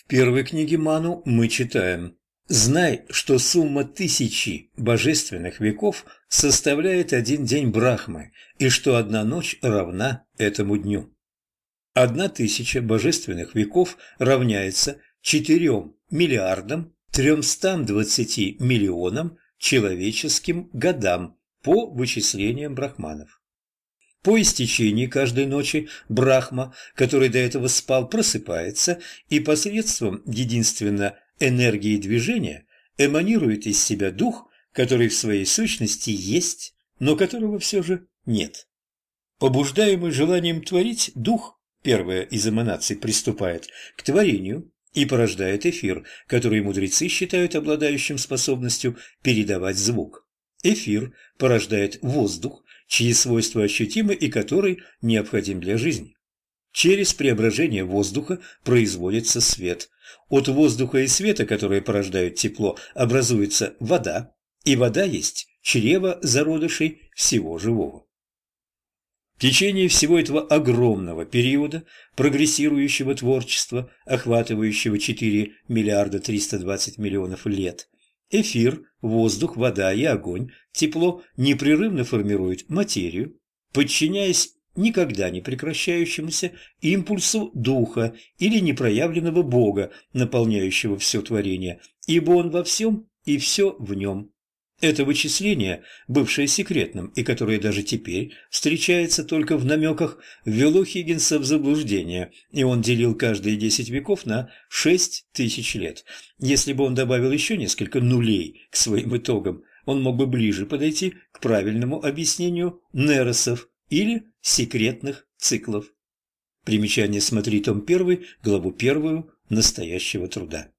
В первой книге Ману мы читаем: «Знай, что сумма тысячи божественных веков составляет один день Брахмы, и что одна ночь равна этому дню». 1000 божественных веков равняется 4 миллиардам 320 миллионам человеческим годам по вычислениям брахманов. По истечении каждой ночи Брахма, который до этого спал, просыпается и посредством единственно энергии движения эманирует из себя дух, который в своей сущности есть, но которого все же нет. Побуждаемый желанием творить, дух, первая из эманаций, приступает к творению и порождает эфир, который мудрецы считают обладающим способностью передавать звук. Эфир порождает воздух, чьи свойства ощутимы и который необходим для жизни. Через преображение воздуха производится свет. От воздуха и света, которые порождают тепло, образуется вода, и вода есть чрево зародышей всего живого. В течение всего этого огромного периода прогрессирующего творчества, охватывающего 4 миллиарда 320 миллионов лет, эфир, воздух, вода и огонь, тепло непрерывно формируют материю, подчиняясь никогда не прекращающемуся импульсу духа или непроявленного Бога, наполняющего все творение, ибо Он во всем и все в нем. Это вычисление, бывшее секретным и которое даже теперь встречается только в намеках, ввело Хиггинса в заблуждение, и он делил каждые 10 веков на 6000 лет. Если бы он добавил еще несколько нулей к своим итогам, он мог бы ближе подойти к правильному объяснению неросов или секретных циклов. Примечание: смотри том 1, главу 1 настоящего труда.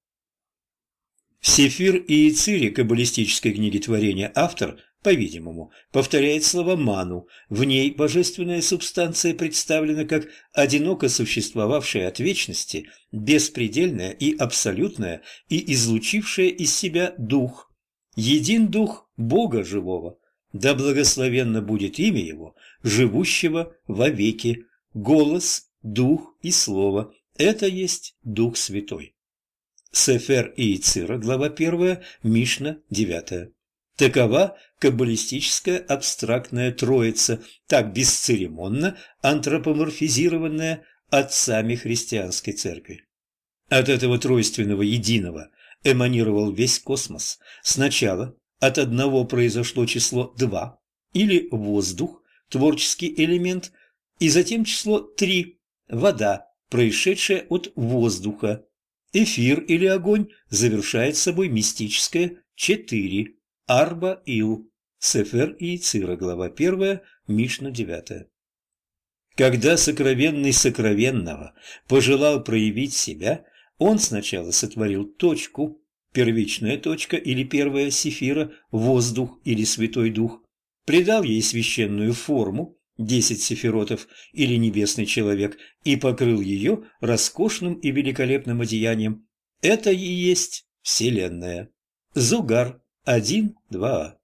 В Сефир и Яцире каббалистической книги творения автор, по-видимому, повторяет слова Ману. В ней божественная субстанция представлена как одиноко существовавшая от вечности, беспредельная и абсолютная, и излучившая из себя дух. Един дух Бога живого, да благословенно будет имя Его, живущего вовеки. Голос, дух и слово – это есть Дух Святой. Сефер и Яцира, глава 1, Мишна 9. Такова каббалистическая абстрактная троица, так бесцеремонно антропоморфизированная отцами христианской церкви. От этого тройственного единого эманировал весь космос. Сначала от одного произошло число 2, или воздух, творческий элемент, и затем число 3, вода, происшедшая от воздуха. Эфир или огонь завершает собой мистическое 4, Арба-Ил, Сефер и Яцира, глава 1, Мишна 9. Когда сокровенный сокровенного пожелал проявить себя, он сначала сотворил точку, первичная точка или первая сефира, воздух или святой дух, придал ей священную форму, 10 сефиротов или небесный человек, и покрыл ее роскошным и великолепным одеянием. Это и есть Вселенная. Зугар 1:2.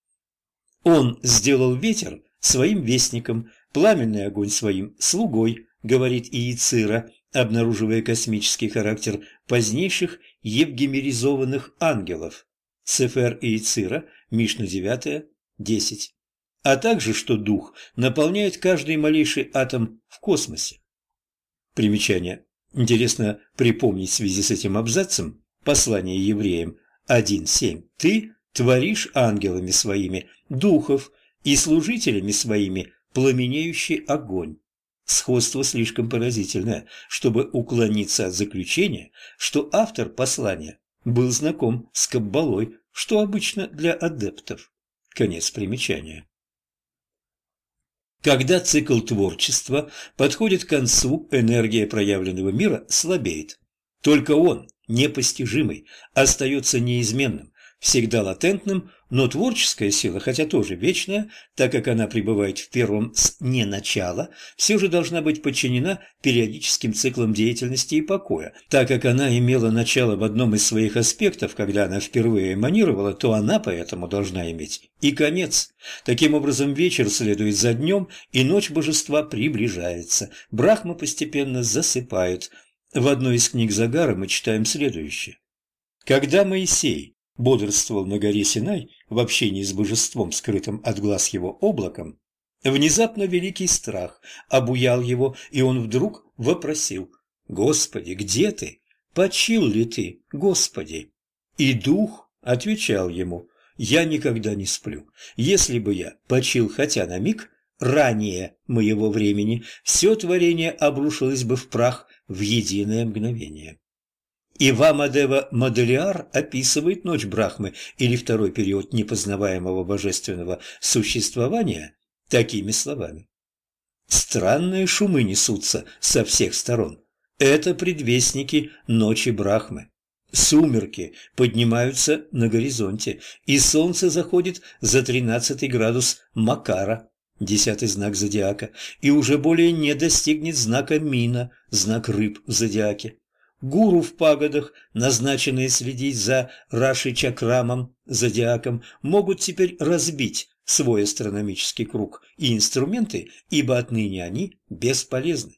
Он сделал ветер своим вестником, пламенный огонь своим слугой, говорит Иецира, обнаруживая космический характер позднейших евгемеризованных ангелов. Сефер и Яцира, Мишна 9, 10. А также, что дух наполняет каждый малейший атом в космосе. Примечание. Интересно припомнить в связи с этим абзацем послание евреям 1:7. «Ты творишь ангелами своими духов и служителями своими пламенеющий огонь». Сходство слишком поразительное, чтобы уклониться от заключения, что автор послания был знаком с Каббалой, что обычно для адептов. Конец примечания. Когда цикл творчества подходит к концу, энергия проявленного мира слабеет. Только он, непостижимый, остается неизменным, всегда латентным, но творческая сила, хотя тоже вечная, так как она пребывает в первом с «не начала», все же должна быть подчинена периодическим циклам деятельности и покоя. Так как она имела начало в одном из своих аспектов, когда она впервые эманировала, то она поэтому должна иметь и конец. Таким образом, вечер следует за днем, и ночь божества приближается. Брахма постепенно засыпает. В одной из книг Загара мы читаем следующее. Когда Моисей бодрствовал на горе Синай в общении с божеством, скрытым от глаз его облаком, внезапно великий страх обуял его, и он вдруг вопросил: «Господи, где ты? Почил ли ты, Господи?» И дух отвечал ему: «Я никогда не сплю. Если бы я почил хотя на миг ранее моего времени, все творение обрушилось бы в прах в единое мгновение». Ивамадева Моделиар описывает ночь Брахмы или второй период непознаваемого божественного существования такими словами: «Странные шумы несутся со всех сторон. Это предвестники ночи Брахмы. Сумерки поднимаются на горизонте, и солнце заходит за 13 градус Макара, 10-й знак зодиака, и уже более не достигнет знака Мина, знак рыб в зодиаке. Гуру в пагодах, назначенные следить за Раши-чакрамом, зодиаком, могут теперь разбить свой астрономический круг и инструменты, ибо отныне они бесполезны.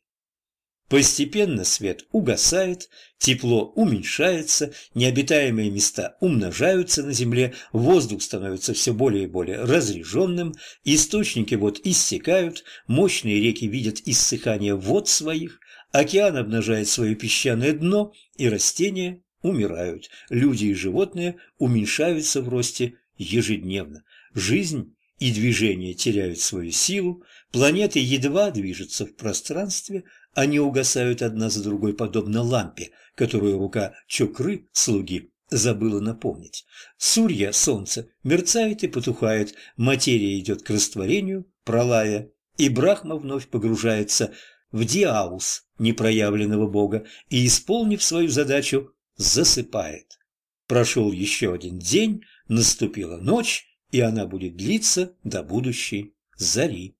Постепенно свет угасает, тепло уменьшается, необитаемые места умножаются на Земле, воздух становится все более и более разреженным, источники вод иссякают, мощные реки видят иссыхание вод своих, океан обнажает свое песчаное дно, и растения умирают, люди и животные уменьшаются в росте ежедневно. Жизнь и движение теряют свою силу, планеты едва движутся в пространстве, они угасают одна за другой, подобно лампе, которую рука Чокры, слуги, забыла наполнить. Сурья, солнце, мерцает и потухает, материя идет к растворению, пролая, и Брахма вновь погружается в диаус непроявленного бога и, исполнив свою задачу, засыпает. Прошел еще один день, наступила ночь, и она будет длиться до будущей зари.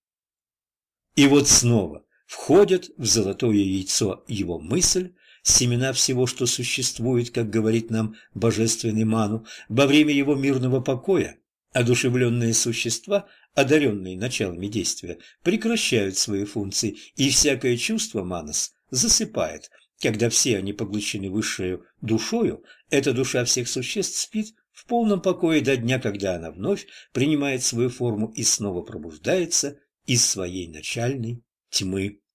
И вот снова входят в золотое яйцо его мысль, семена всего, что существует, как говорит нам божественный Ману, во время его мирного покоя. Одушевленные существа, одаренные началами действия, прекращают свои функции, и всякое чувство манас засыпает. Когда все они поглощены высшей душою, эта душа всех существ спит в полном покое до дня, когда она вновь принимает свою форму и снова пробуждается из своей начальной тьмы.